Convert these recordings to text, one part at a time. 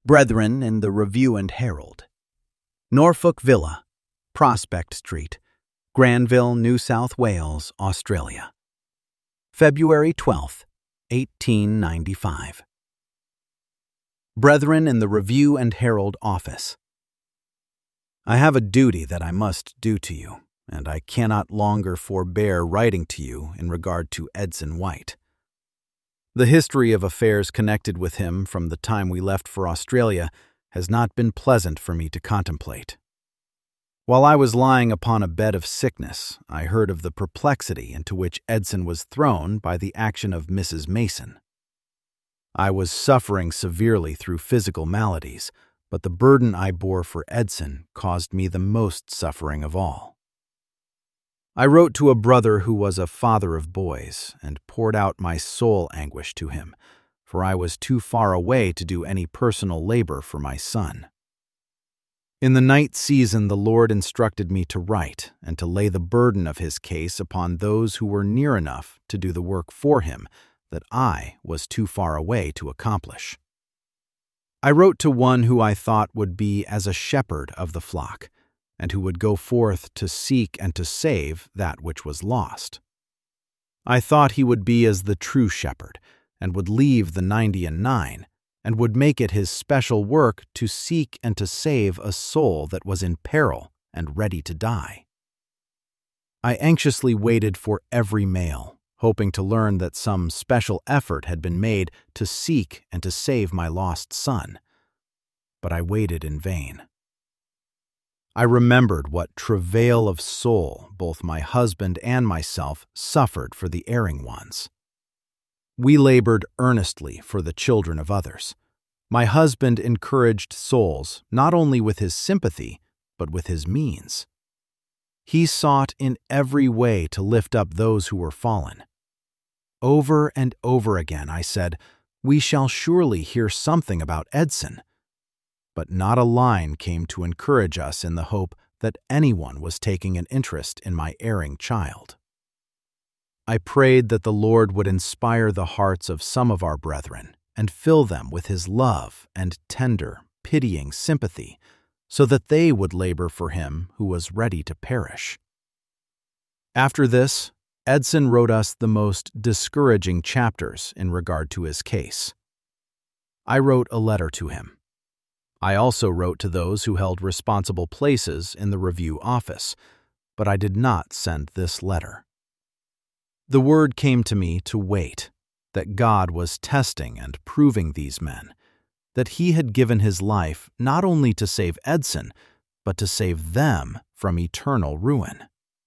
Brethren in the Review and Herald, Norfolk Villa, Prospect Street, Granville, New South Wales, Australia. February 12th, 1895. Brethren in the Review and Herald Office, I have a duty that I must do to you, and I cannot longer forbear writing to you in regard to Edson White. The history of affairs connected with him from the time we left for Australia has not been pleasant for me to contemplate. While I was lying upon a bed of sickness, I heard of the perplexity into which Edson was thrown by the action of Mrs. Mason. I was suffering severely through physical maladies, but the burden I bore for Edson caused me the most suffering of all. I wrote to a brother who was a father of boys, and poured out my soul anguish to him, for I was too far away to do any personal labor for my son. In the night season the Lord instructed me to write and to lay the burden of his case upon those who were near enough to do the work for him that I was too far away to accomplish. I wrote to one who I thought would be as a shepherd of the flock, and who would go forth to seek and to save that which was lost. I thought he would be as the true shepherd, and would leave the 99, and would make it his special work to seek and to save a soul that was in peril and ready to die. I anxiously waited for every mail, hoping to learn that some special effort had been made to seek and to save my lost son, but I waited in vain. I remembered what travail of soul both my husband and myself suffered for the erring ones. We labored earnestly for the children of others. My husband encouraged souls not only with his sympathy, but with his means. He sought in every way to lift up those who were fallen. Over and over again I said, "We shall surely hear something about Edson." But not a line came to encourage us in the hope that anyone was taking an interest in my erring child. I prayed that the Lord would inspire the hearts of some of our brethren and fill them with his love and tender, pitying sympathy, so that they would labor for him who was ready to perish. After this, Edson wrote us the most discouraging chapters in regard to his case. I wrote a letter to him. I also wrote to those who held responsible places in the Review office, but I did not send this letter. The word came to me to wait, that God was testing and proving these men, that he had given his life not only to save Edson, but to save them from eternal ruin.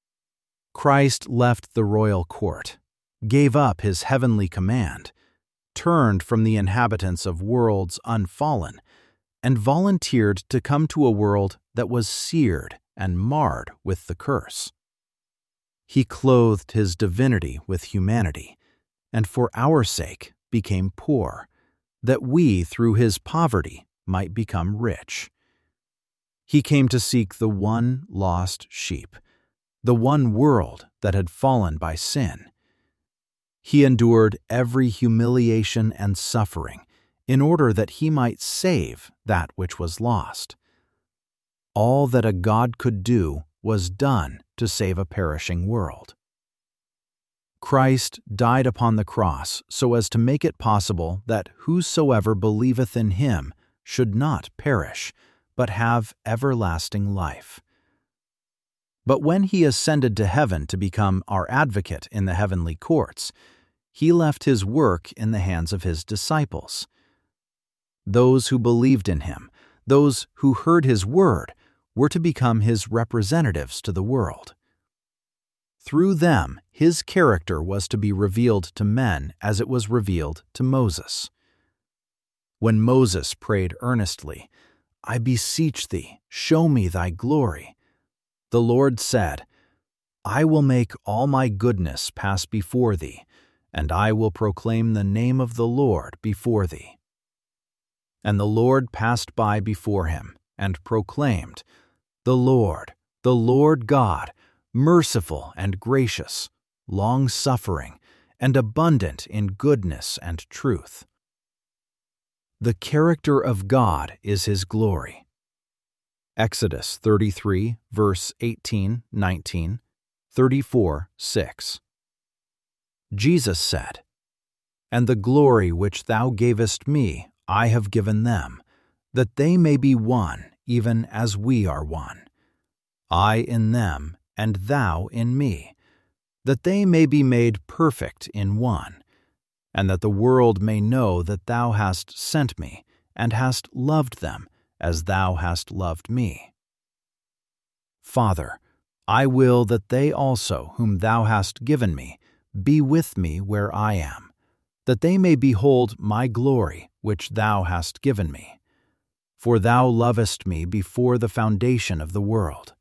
Christ left the royal court, gave up his heavenly command, turned from the inhabitants of worlds unfallen, and volunteered to come to a world that was seared and marred with the curse. He clothed his divinity with humanity, and for our sake became poor, that we through his poverty might become rich. He came to seek the one lost sheep, the one world that had fallen by sin. He endured every humiliation and suffering, in order that he might save that which was lost. All that a God could do was done to save a perishing world. Christ died upon the cross so as to make it possible that whosoever believeth in him should not perish, but have everlasting life. But when he ascended to heaven to become our advocate in the heavenly courts, he left his work in the hands of his disciples. Those who believed in him, those who heard his word, were to become his representatives to the world. Through them, his character was to be revealed to men as it was revealed to Moses. When Moses prayed earnestly, "I beseech thee, show me thy glory," the Lord said, "I will make all my goodness pass before thee, and I will proclaim the name of the Lord before thee." And the Lord passed by before him, and proclaimed, the Lord God, merciful and gracious, long-suffering, and abundant in goodness and truth, The character of God is His glory. Exodus 33, verse 18, 19, 34, 6. Jesus said, "And the glory which thou gavest me I have given them, that they may be one, even as we are one. I in them, and thou in me, that they may be made perfect in one, and that the world may know that thou hast sent me, and hast loved them as thou hast loved me. Father, I will that they also, whom thou hast given me, be with me where I am, that they may behold my glory which thou hast given me. For thou lovest me before the foundation of the world."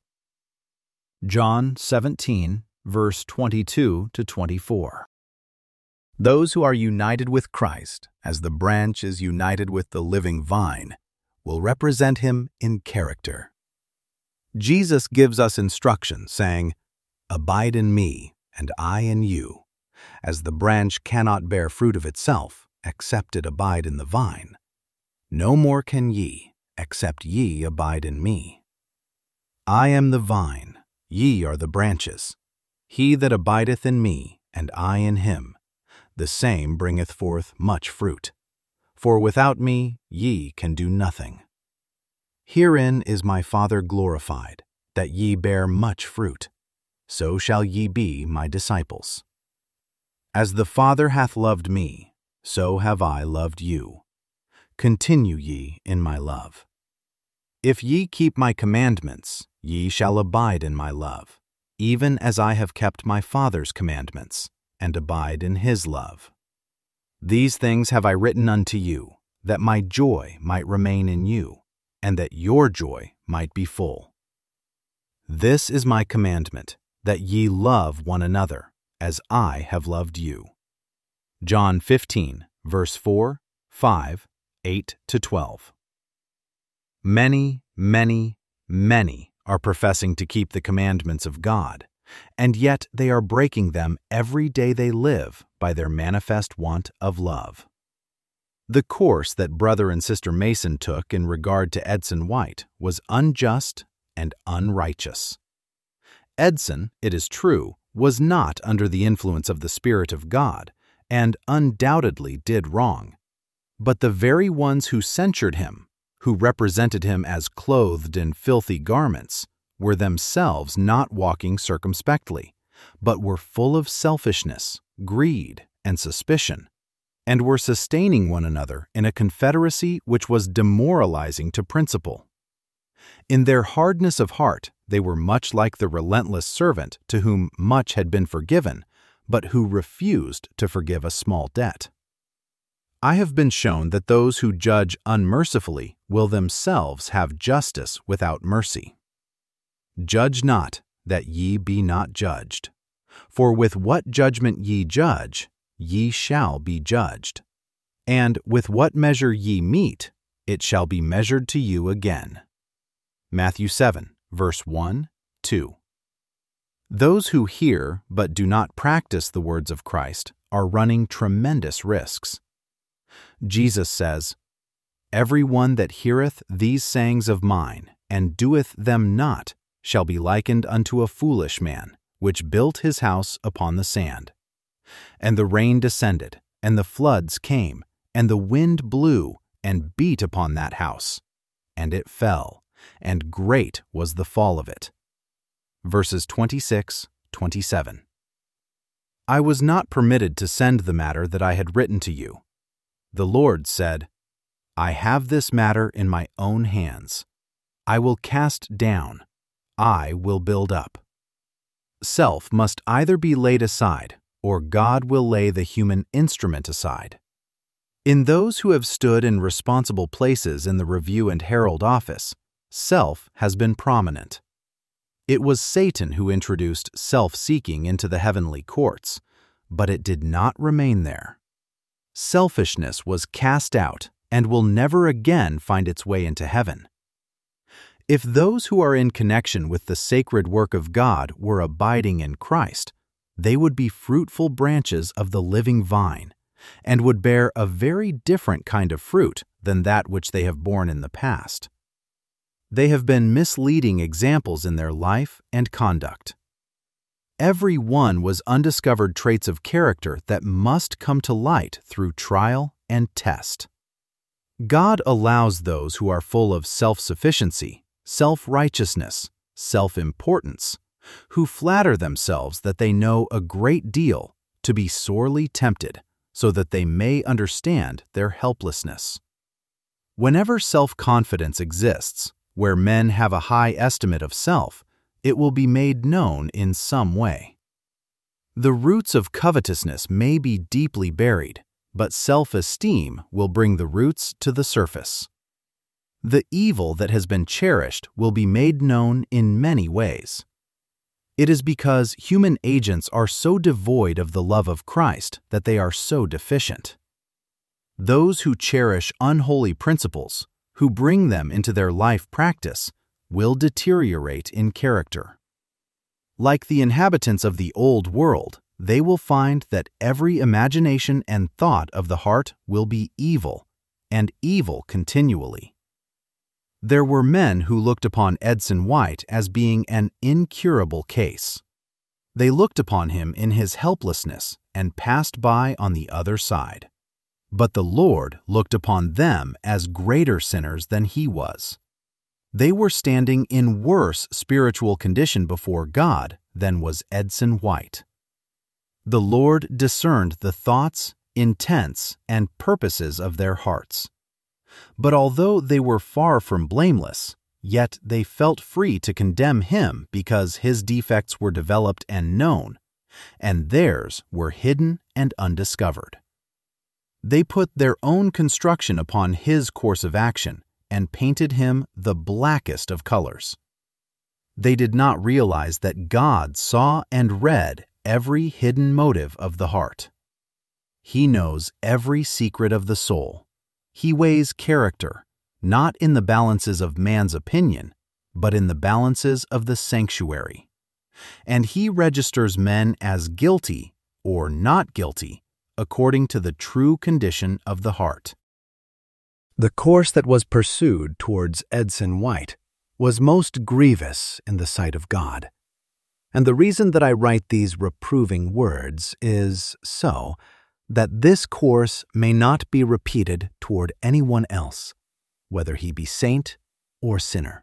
John 17, verse 22 to 24. Those who are united with Christ, as the branch is united with the living vine, will represent Him in character. Jesus gives us instruction, saying, "Abide in me, and I in you, as the branch cannot bear fruit of itself, except it abide in the vine. No more can ye, except ye abide in me. I am the vine, ye are the branches. He that abideth in me, and I in him, the same bringeth forth much fruit. For without me ye can do nothing. Herein is my Father glorified, that ye bear much fruit. So shall ye be my disciples. As the Father hath loved me, so have I loved you. Continue ye in my love. If ye keep my commandments, ye shall abide in my love, even as I have kept my Father's commandments, and abide in his love. These things have I written unto you, that my joy might remain in you, and that your joy might be full. This is my commandment, that ye love one another, as I have loved you." John 15, verse 4, 5, 8 to 12. Many, many, many are professing to keep the commandments of God, and yet they are breaking them every day they live by their manifest want of love. The course that Brother and Sister Mason took in regard to Edson White was unjust and unrighteous. Edson, it is true, was not under the influence of the Spirit of God, and undoubtedly did wrong. But the very ones who censured him, who represented him as clothed in filthy garments, were themselves not walking circumspectly, but were full of selfishness, greed, and suspicion, and were sustaining one another in a confederacy which was demoralizing to principle. In their hardness of heart, they were much like the relentless servant to whom much had been forgiven, but who refused to forgive a small debt. I have been shown that those who judge unmercifully will themselves have justice without mercy. Judge not, that ye be not judged. For with what judgment ye judge, ye shall be judged. And with what measure ye mete, it shall be measured to you again. Matthew 7, verse 1, 2. Those who hear but do not practice the words of Christ are running tremendous risks. Jesus says, "Every one that heareth these sayings of mine, and doeth them not, shall be likened unto a foolish man, which built his house upon the sand. And the rain descended, and the floods came, and the wind blew, and beat upon that house. And it fell, and great was the fall of it." Verses 26, 27. I was not permitted to send the matter that I had written to you. The Lord said, "I have this matter in my own hands. I will cast down, I will build up." Self must either be laid aside, or God will lay the human instrument aside. In those who have stood in responsible places in the Review and Herald office, self has been prominent. It was Satan who introduced self-seeking into the heavenly courts, but it did not remain there. Selfishness was cast out and will never again find its way into heaven. If those who are in connection with the sacred work of God were abiding in Christ, they would be fruitful branches of the living vine, and would bear a very different kind of fruit than that which they have borne in the past. They have been misleading examples in their life and conduct. Every one was undiscovered traits of character that must come to light through trial and test. God allows those who are full of self-sufficiency, self-righteousness, self-importance, who flatter themselves that they know a great deal, to be sorely tempted, so that they may understand their helplessness. Whenever self-confidence exists, where men have a high estimate of self, it will be made known in some way. The roots of covetousness may be deeply buried, but self-esteem will bring the roots to the surface. The evil that has been cherished will be made known in many ways. It is because human agents are so devoid of the love of Christ that they are so deficient. Those who cherish unholy principles, who bring them into their life practice, will deteriorate in character. Like the inhabitants of the old world, they will find that every imagination and thought of the heart will be evil, and evil continually. There were men who looked upon Edson White as being an incurable case. They looked upon him in his helplessness and passed by on the other side. But the Lord looked upon them as greater sinners than he was. They were standing in worse spiritual condition before God than was Edson White. The Lord discerned the thoughts, intents, and purposes of their hearts. But although they were far from blameless, yet they felt free to condemn him because his defects were developed and known, and theirs were hidden and undiscovered. They put their own construction upon his course of action and painted him the blackest of colors. They did not realize that God saw and read every hidden motive of the heart. He knows every secret of the soul. He weighs character, not in the balances of man's opinion, but in the balances of the sanctuary. And he registers men as guilty or not guilty according to the true condition of the heart. The course that was pursued towards Edson White was most grievous in the sight of God. And the reason that I write these reproving words is so that this course may not be repeated toward anyone else, whether he be saint or sinner.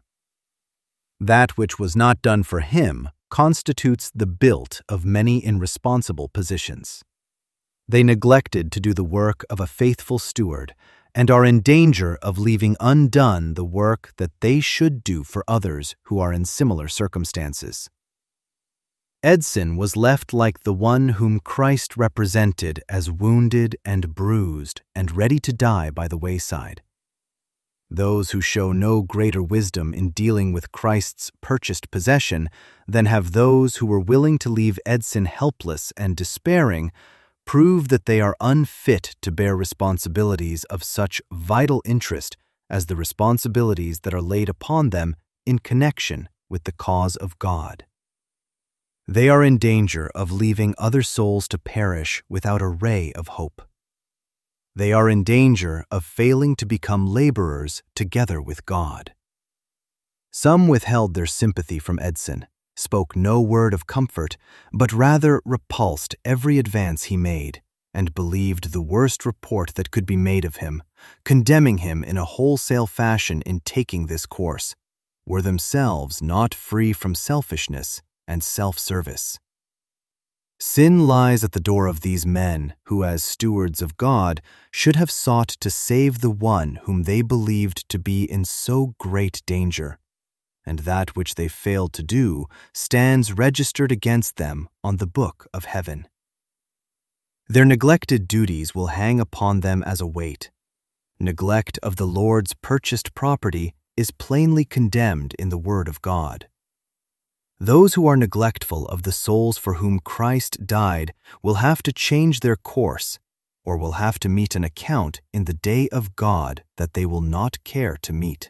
That which was not done for him constitutes the built of many in responsible positions. They neglected to do the work of a faithful steward and are in danger of leaving undone the work that they should do for others who are in similar circumstances. Edson was left like the one whom Christ represented as wounded and bruised and ready to die by the wayside. Those who show no greater wisdom in dealing with Christ's purchased possession than have those who were willing to leave Edson helpless and despairing prove that they are unfit to bear responsibilities of such vital interest as the responsibilities that are laid upon them in connection with the cause of God. They are in danger of leaving other souls to perish without a ray of hope. They are in danger of failing to become laborers together with God. Some withheld their sympathy from Edson, spoke no word of comfort, but rather repulsed every advance he made, and believed the worst report that could be made of him, condemning him in a wholesale fashion in taking this course, were themselves not free from selfishness and self-service. Sin lies at the door of these men who, as stewards of God, should have sought to save the one whom they believed to be in so great danger, and that which they failed to do stands registered against them on the book of heaven. Their neglected duties will hang upon them as a weight. Neglect of the Lord's purchased property is plainly condemned in the Word of God. Those who are neglectful of the souls for whom Christ died will have to change their course, or will have to meet an account in the day of God that they will not care to meet.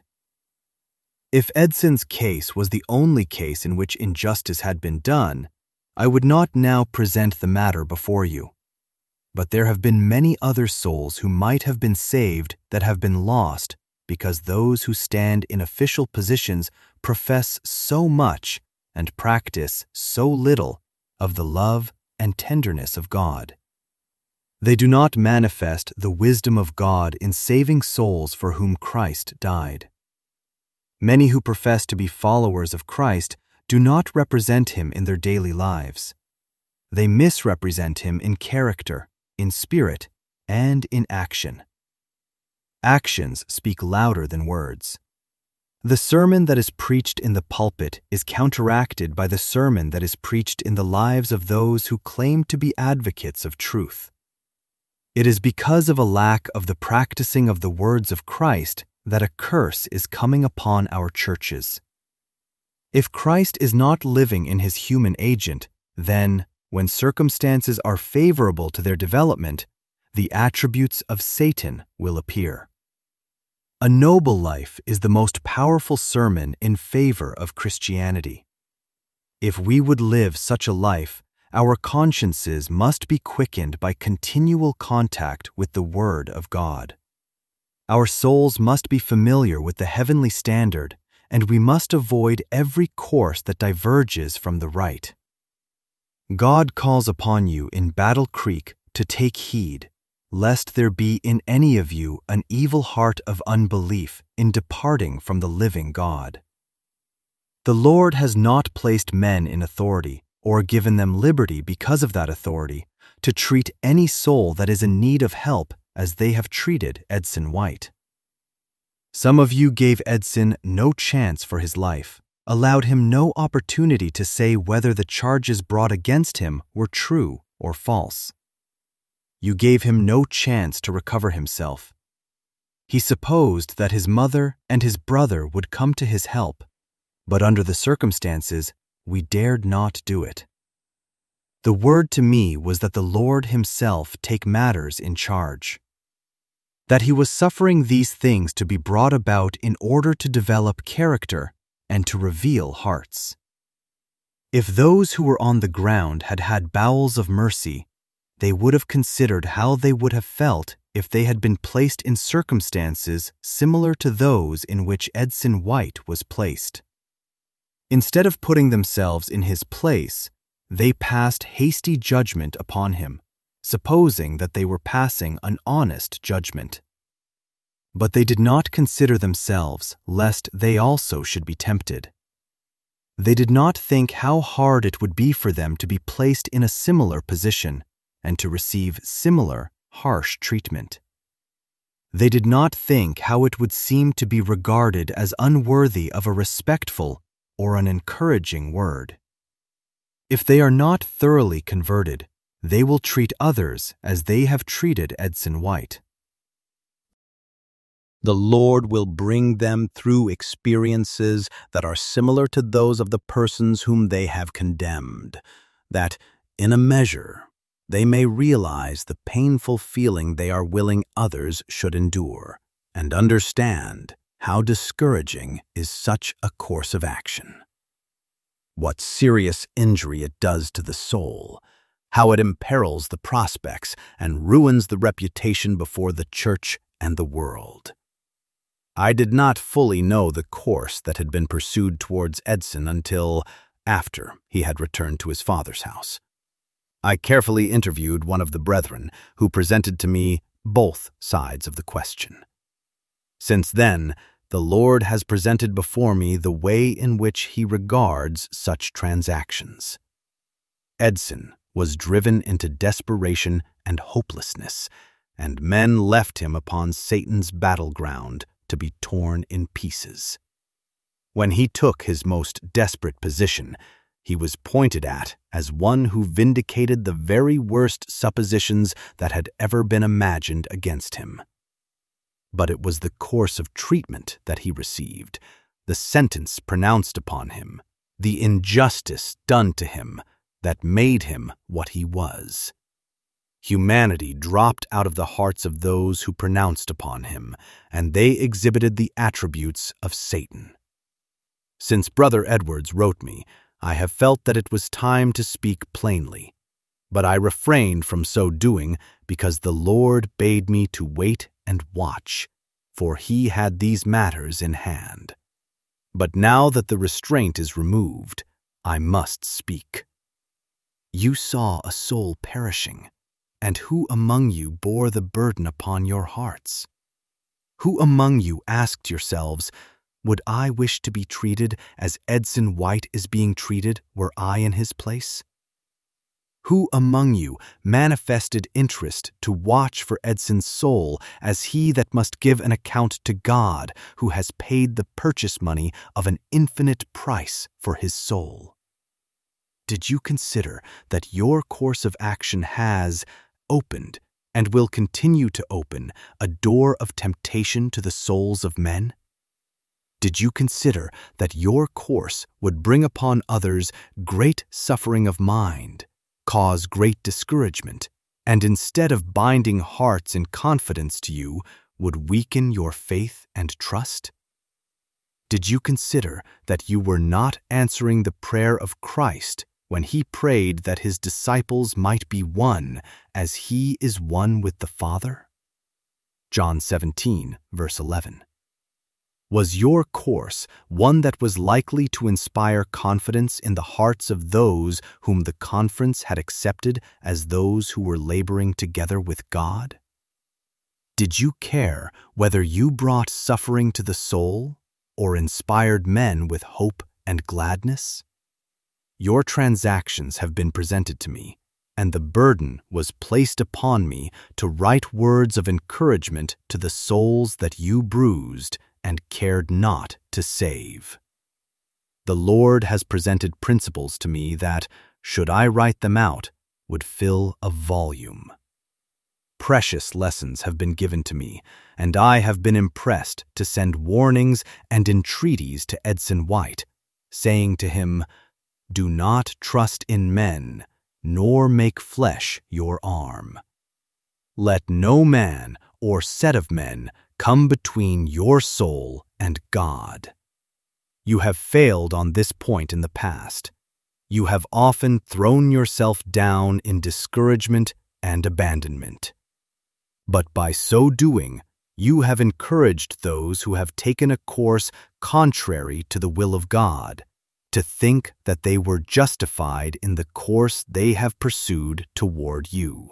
If Edson's case was the only case in which injustice had been done, I would not now present the matter before you. But there have been many other souls who might have been saved that have been lost because those who stand in official positions profess so much and practice so little of the love and tenderness of God. They do not manifest the wisdom of God in saving souls for whom Christ died. Many who profess to be followers of Christ do not represent Him in their daily lives. They misrepresent Him in character, in spirit, and in action. Actions speak louder than words. The sermon that is preached in the pulpit is counteracted by the sermon that is preached in the lives of those who claim to be advocates of truth. It is because of a lack of the practicing of the words of Christ that a curse is coming upon our churches. If Christ is not living in His human agent, then, when circumstances are favorable to their development, the attributes of Satan will appear. A noble life is the most powerful sermon in favor of Christianity. If we would live such a life, our consciences must be quickened by continual contact with the Word of God. Our souls must be familiar with the heavenly standard, and we must avoid every course that diverges from the right. God calls upon you in Battle Creek to take heed, lest there be in any of you an evil heart of unbelief in departing from the living God. The Lord has not placed men in authority or given them liberty because of that authority to treat any soul that is in need of help as they have treated Edson White. Some of you gave Edson no chance for his life, allowed him no opportunity to say whether the charges brought against him were true or false. You gave him no chance to recover himself. He supposed that his mother and his brother would come to his help, but under the circumstances, we dared not do it. The word to me was that the Lord Himself take matters in charge, that He was suffering these things to be brought about in order to develop character and to reveal hearts. If those who were on the ground had had bowels of mercy, they would have considered how they would have felt if they had been placed in circumstances similar to those in which Edson White was placed. Instead of putting themselves in his place, they passed hasty judgment upon him, supposing that they were passing an honest judgment. But they did not consider themselves, lest they also should be tempted. They did not think how hard it would be for them to be placed in a similar position and to receive similar harsh treatment. They did not think how it would seem to be regarded as unworthy of a respectful or an encouraging word. If they are not thoroughly converted, they will treat others as they have treated Edson White. The Lord will bring them through experiences that are similar to those of the persons whom they have condemned, that, in a measure, they may realize the painful feeling they are willing others should endure, and understand how discouraging is such a course of action. What serious injury it does to the soul, how it imperils the prospects and ruins the reputation before the church and the world. I did not fully know the course that had been pursued towards Edson until after he had returned to his father's house. I carefully interviewed one of the brethren who presented to me both sides of the question. Since then, the Lord has presented before me the way in which He regards such transactions. Edson was driven into desperation and hopelessness, and men left him upon Satan's battleground to be torn in pieces. When he took his most desperate position, he was pointed at as one who vindicated the very worst suppositions that had ever been imagined against him. But it was the course of treatment that he received, the sentence pronounced upon him, the injustice done to him, that made him what he was. Humanity dropped out of the hearts of those who pronounced upon him, and they exhibited the attributes of Satan. Since Brother Edwards wrote me, I have felt that it was time to speak plainly. But I refrained from so doing because the Lord bade me to wait and watch, for he had these matters in hand. But now that the restraint is removed, I must speak. You saw a soul perishing, and who among you bore the burden upon your hearts? Who among you asked yourselves, would I wish to be treated as Edson White is being treated were I in his place? Who among you manifested interest to watch for Edson's soul as he that must give an account to God, who has paid the purchase money of an infinite price for his soul? Did you consider that your course of action has opened and will continue to open a door of temptation to the souls of men? Did you consider that your course would bring upon others great suffering of mind, cause great discouragement, and instead of binding hearts in confidence to you, would weaken your faith and trust? Did you consider that you were not answering the prayer of Christ when he prayed that his disciples might be one as he is one with the Father? John 17, verse 11. Was your course one that was likely to inspire confidence in the hearts of those whom the conference had accepted as those who were laboring together with God? Did you care whether you brought suffering to the soul or inspired men with hope and gladness? Your transactions have been presented to me, and the burden was placed upon me to write words of encouragement to the souls that you bruised and cared not to save. The Lord has presented principles to me that, should I write them out, would fill a volume. Precious lessons have been given to me, and I have been impressed to send warnings and entreaties to Edson White, saying to him, do not trust in men, nor make flesh your arm. Let no man or set of men come between your soul and God. You have failed on this point in the past. You have often thrown yourself down in discouragement and abandonment. But by so doing, you have encouraged those who have taken a course contrary to the will of God, to think that they were justified in the course they have pursued toward you.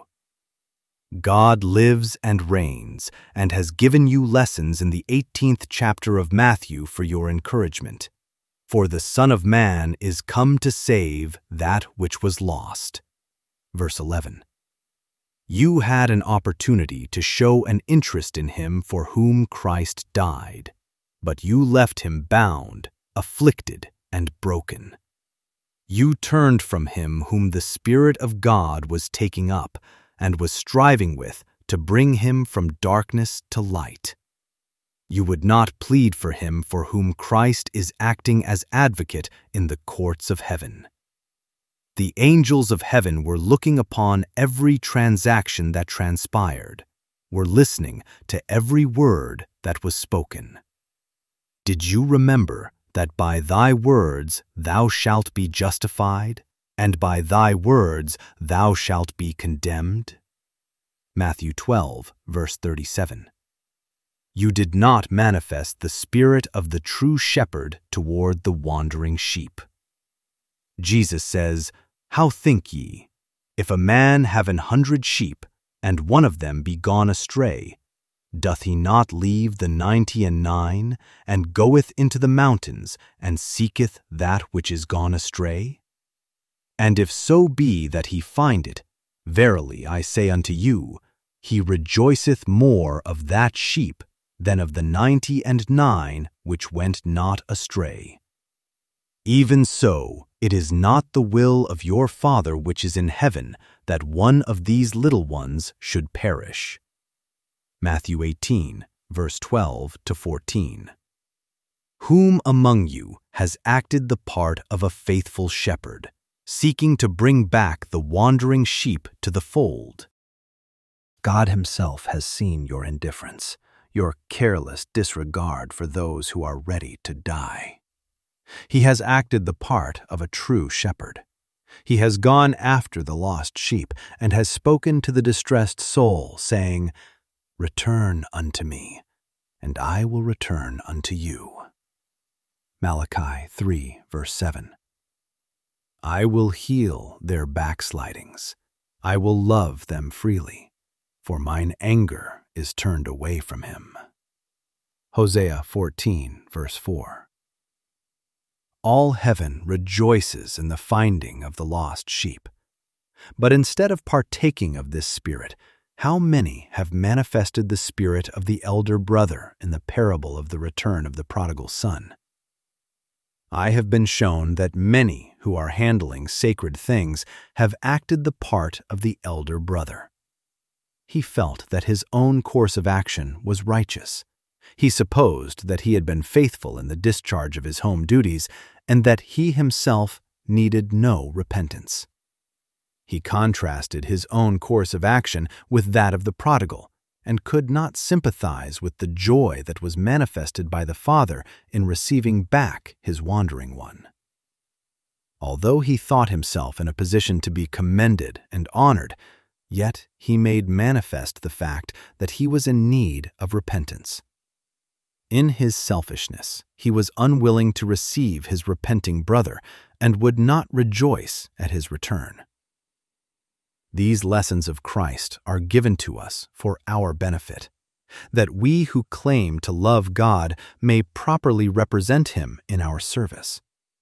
God lives and reigns, and has given you lessons in the 18th chapter of Matthew for your encouragement. For the Son of Man is come to save that which was lost. Verse 11. You had an opportunity to show an interest in him for whom Christ died, but you left him bound, afflicted, and broken. You turned from him whom the Spirit of God was taking up, and was striving with to bring him from darkness to light. You would not plead for him for whom Christ is acting as advocate in the courts of heaven. The angels of heaven were looking upon every transaction that transpired, were listening to every word that was spoken. Did you remember that by thy words thou shalt be justified, and by thy words thou shalt be condemned? Matthew 12, verse 37. You did not manifest the spirit of the true shepherd toward the wandering sheep. Jesus says, how think ye, if a man have 100 sheep, and one of them be gone astray, doth he not leave the 99, and goeth into the mountains, and seeketh that which is gone astray? And if so be that he find it, verily I say unto you, he rejoiceth more of that sheep than of the 99 which went not astray. Even so, it is not the will of your Father which is in heaven that one of these little ones should perish. Matthew 18, verse 12 to 14. Whom among you has acted the part of a faithful shepherd, seeking to bring back the wandering sheep to the fold? God himself has seen your indifference, your careless disregard for those who are ready to die. He has acted the part of a true shepherd. He has gone after the lost sheep and has spoken to the distressed soul, saying, "Return unto me, and I will return unto you." Malachi 3, verse 7. I will heal their backslidings. I will love them freely, for mine anger is turned away from him. Hosea 14, verse 4. All heaven rejoices in the finding of the lost sheep. But instead of partaking of this spirit, how many have manifested the spirit of the elder brother in the parable of the return of the prodigal son? I have been shown that many who are handling sacred things have acted the part of the elder brother. He felt that his own course of action was righteous. He supposed that he had been faithful in the discharge of his home duties and that he himself needed no repentance. He contrasted his own course of action with that of the prodigal and could not sympathize with the joy that was manifested by the father in receiving back his wandering one. Although he thought himself in a position to be commended and honored, yet he made manifest the fact that he was in need of repentance. In his selfishness, he was unwilling to receive his repenting brother and would not rejoice at his return. These lessons of Christ are given to us for our benefit, that we who claim to love God may properly represent Him in our service.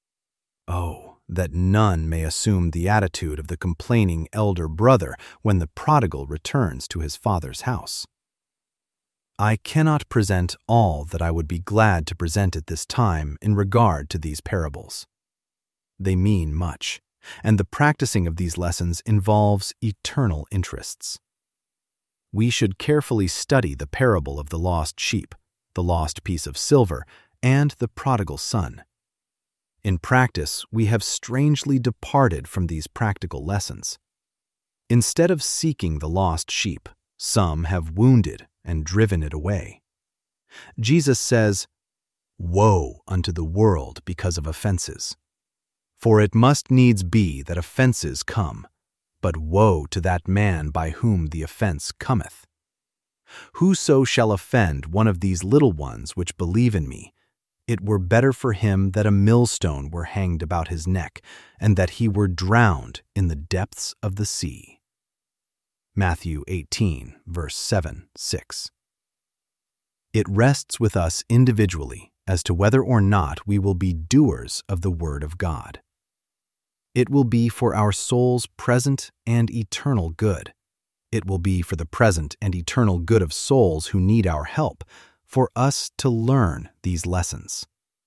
Oh, that none may assume the attitude of the complaining elder brother when the prodigal returns to his father's house. I cannot present all that I would be glad to present at this time in regard to these parables. They mean much, and the practicing of these lessons involves eternal interests. We should carefully study the parable of the lost sheep, the lost piece of silver, and the prodigal son. In practice, we have strangely departed from these practical lessons. Instead of seeking the lost sheep, some have wounded and driven it away. Jesus says, "Woe unto the world because of offenses. For it must needs be that offenses come, but woe to that man by whom the offense cometh. Whoso shall offend one of these little ones which believe in me, it were better for him that a millstone were hanged about his neck, and that he were drowned in the depths of the sea." Matthew 18, verse 7, 6. It rests with us individually as to whether or not we will be doers of the Word of God. It will be for our soul's present and eternal good. It will be for the present and eternal good of souls who need our help, for us to learn these lessons.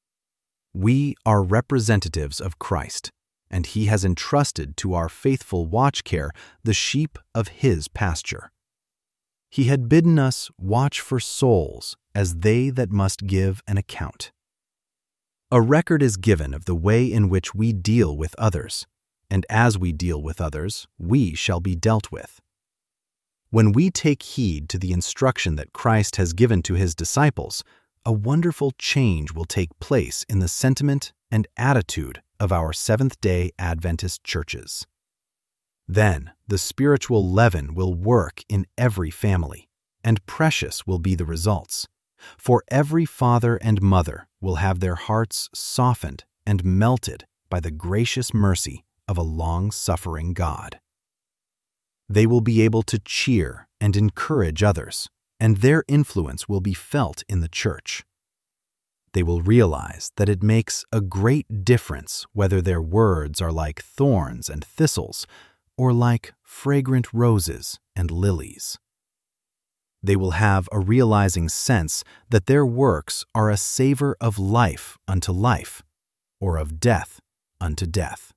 We are representatives of Christ, and He has entrusted to our faithful watch care the sheep of His pasture. He had bidden us watch for souls as they that must give an account. A record is given of the way in which we deal with others, and as we deal with others, we shall be dealt with. When we take heed to the instruction that Christ has given to His disciples, a wonderful change will take place in the sentiment and attitude of our Seventh-day Adventist churches. Then the spiritual leaven will work in every family, and precious will be the results, for every father and mother will have their hearts softened and melted by the gracious mercy of a long-suffering God. They will be able to cheer and encourage others, and their influence will be felt in the church. They will realize that it makes a great difference whether their words are like thorns and thistles or like fragrant roses and lilies. They will have a realizing sense that their works are a savor of life unto life, or of death unto death.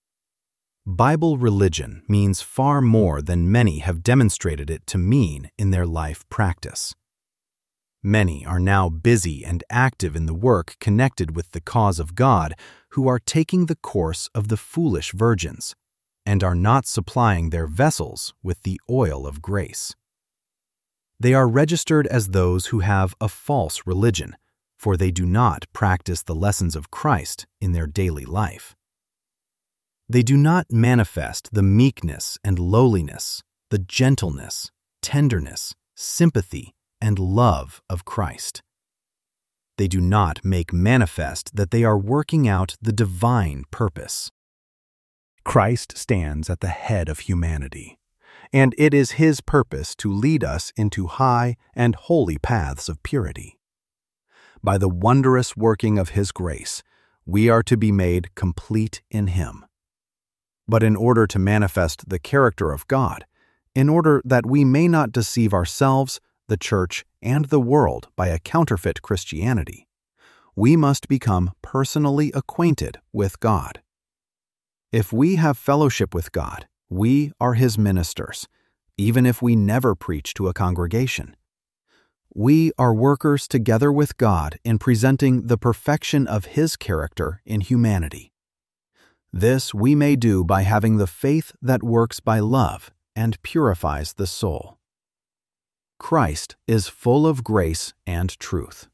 Bible religion means far more than many have demonstrated it to mean in their life practice. Many are now busy and active in the work connected with the cause of God who are taking the course of the foolish virgins and are not supplying their vessels with the oil of grace. They are registered as those who have a false religion, for they do not practice the lessons of Christ in their daily life. They do not manifest the meekness and lowliness, the gentleness, tenderness, sympathy, and love of Christ. They do not make manifest that they are working out the divine purpose. Christ stands at the head of humanity, and it is His purpose to lead us into high and holy paths of purity. By the wondrous working of His grace, we are to be made complete in Him. But in order to manifest the character of God, in order that we may not deceive ourselves, the church, and the world by a counterfeit Christianity, we must become personally acquainted with God. If we have fellowship with God, we are His ministers, even if we never preach to a congregation. We are workers together with God in presenting the perfection of His character in humanity. This we may do by having the faith that works by love and purifies the soul. Christ is full of grace and truth.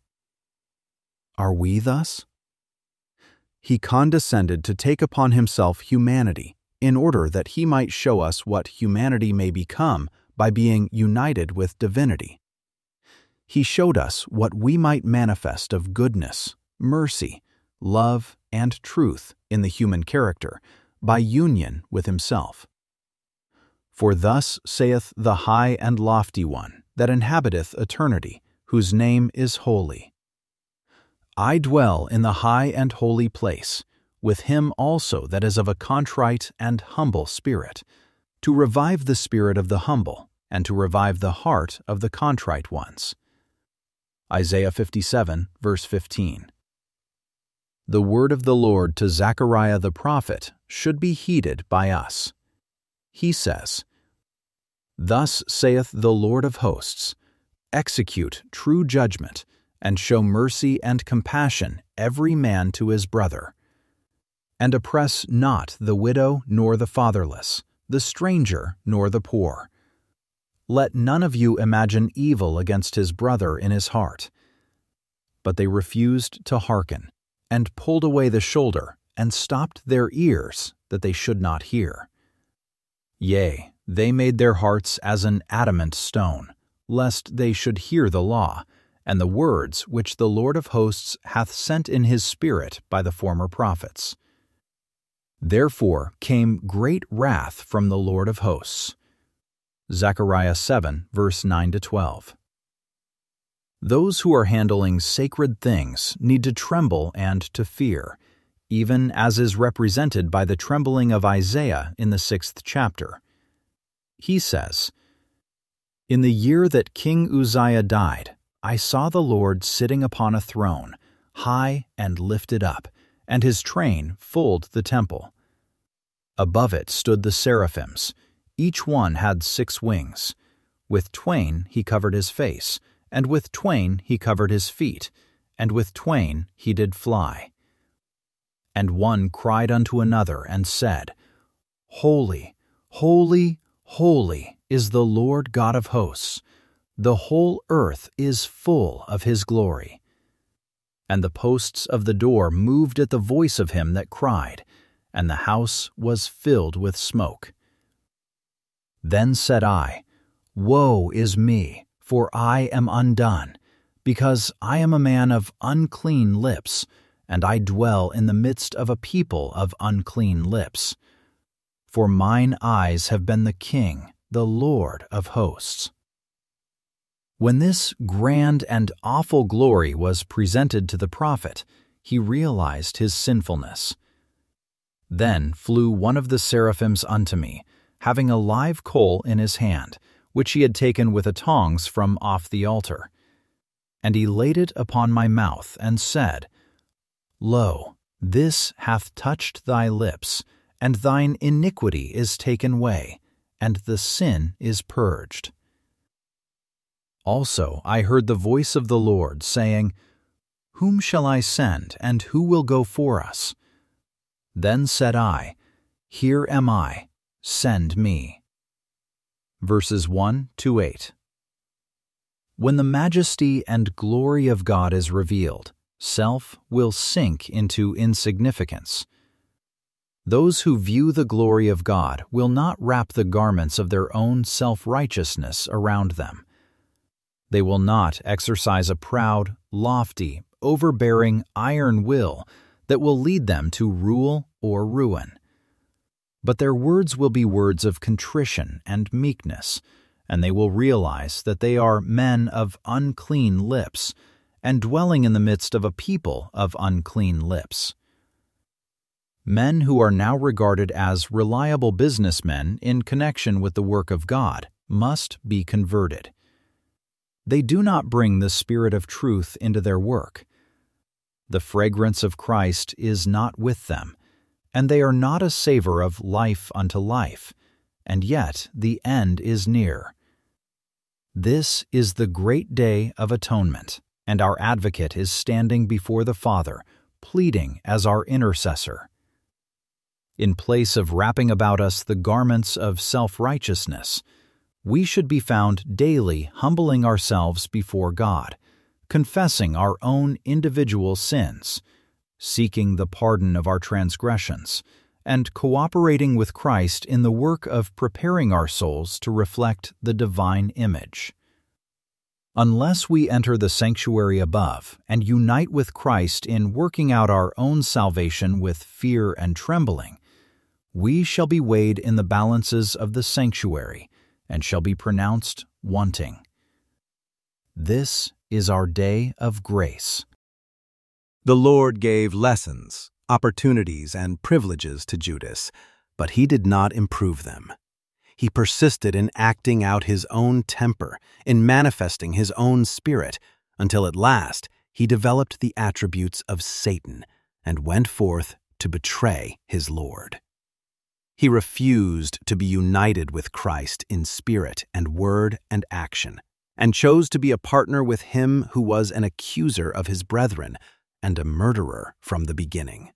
Are we thus? He condescended to take upon Himself humanity in order that He might show us what humanity may become by being united with divinity. He showed us what we might manifest of goodness, mercy, love, and truth in the human character by union with Himself. For thus saith the high and lofty one that inhabiteth eternity, whose name is holy. I dwell in the high and holy place, with him also that is of a contrite and humble spirit, to revive the spirit of the humble, and to revive the heart of the contrite ones. Isaiah 57, verse 15. The word of the Lord to Zechariah the prophet should be heeded by us. He says, Thus saith the Lord of hosts, execute true judgment, and show mercy and compassion every man to his brother. And oppress not the widow nor the fatherless, the stranger nor the poor. Let none of you imagine evil against his brother in his heart. But they refused to hearken, and pulled away the shoulder, and stopped their ears, that they should not hear. Yea, they made their hearts as an adamant stone, lest they should hear the law, and the words which the Lord of hosts hath sent in His Spirit by the former prophets. Therefore came great wrath from the Lord of hosts. Zechariah 7, verse 9-12. Those who are handling sacred things need to tremble and to fear, even as is represented by the trembling of Isaiah in the 6th chapter. He says, In the year that King Uzziah died, I saw the Lord sitting upon a throne, high and lifted up, and His train filled the temple. Above it stood the seraphims. Each one had 6 wings. With twain He covered His face, and with twain He covered His feet, and with twain He did fly. And one cried unto another, and said, Holy, holy, holy is the Lord God of hosts. The whole earth is full of His glory. And the posts of the door moved at the voice of him that cried, and the house was filled with smoke. Then said I, Woe is me, for I am undone, because I am a man of unclean lips, and I dwell in the midst of a people of unclean lips. For mine eyes have been the King, the Lord of hosts. When this grand and awful glory was presented to the prophet, he realized his sinfulness. Then flew one of the seraphims unto me, having a live coal in his hand, which he had taken with a tongs from off the altar. And he laid it upon my mouth, and said, Lo, this hath touched thy lips, and thine iniquity is taken away, and the sin is purged. Also I heard the voice of the Lord, saying, Whom shall I send, and who will go for us? Then said I, Here am I, send me. Verses 1-8. When the majesty and glory of God is revealed, self will sink into insignificance. Those who view the glory of God will not wrap the garments of their own self-righteousness around them. They will not exercise a proud, lofty, overbearing iron will that will lead them to rule or ruin. But their words will be words of contrition and meekness, and they will realize that they are men of unclean lips and dwelling in the midst of a people of unclean lips. Men who are now regarded as reliable businessmen in connection with the work of God must be converted. They do not bring the Spirit of truth into their work. The fragrance of Christ is not with them, and they are not a savor of life unto life, and yet the end is near. This is the great day of atonement, and our advocate is standing before the Father, pleading as our intercessor. In place of wrapping about us the garments of self-righteousness, we should be found daily humbling ourselves before God, confessing our own individual sins, seeking the pardon of our transgressions, and cooperating with Christ in the work of preparing our souls to reflect the divine image. Unless we enter the sanctuary above and unite with Christ in working out our own salvation with fear and trembling, we shall be weighed in the balances of the sanctuary and shall be pronounced wanting. This is our day of grace. The Lord gave lessons, opportunities, and privileges to Judas, but he did not improve them. He persisted in acting out his own temper, in manifesting his own spirit, until at last he developed the attributes of Satan and went forth to betray his Lord. He refused to be united with Christ in spirit and word and action, and chose to be a partner with him who was an accuser of his brethren and a murderer from the beginning.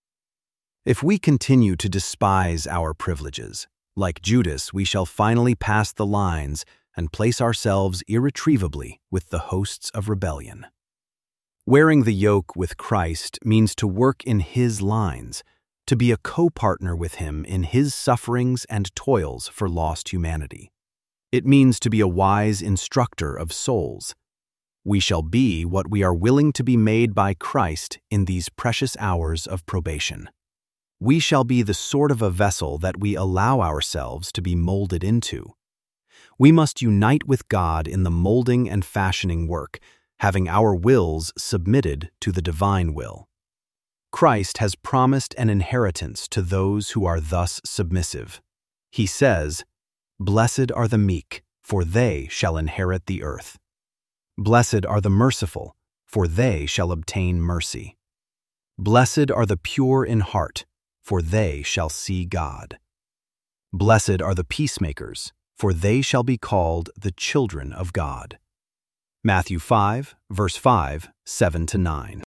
If we continue to despise our privileges, like Judas, we shall finally pass the lines and place ourselves irretrievably with the hosts of rebellion. Wearing the yoke with Christ means to work in his lines, to be a co-partner with him in his sufferings and toils for lost humanity. It means to be a wise instructor of souls. We shall be what we are willing to be made by Christ in these precious hours of probation. We shall be the sort of a vessel that we allow ourselves to be molded into. We must unite with God in the molding and fashioning work, having our wills submitted to the divine will. Christ has promised an inheritance to those who are thus submissive. He says, "Blessed are the meek, for they shall inherit the earth. Blessed are the merciful, for they shall obtain mercy. Blessed are the pure in heart, for they shall see God. Blessed are the peacemakers, for they shall be called the children of God." Matthew 5, verse 5, 7-9.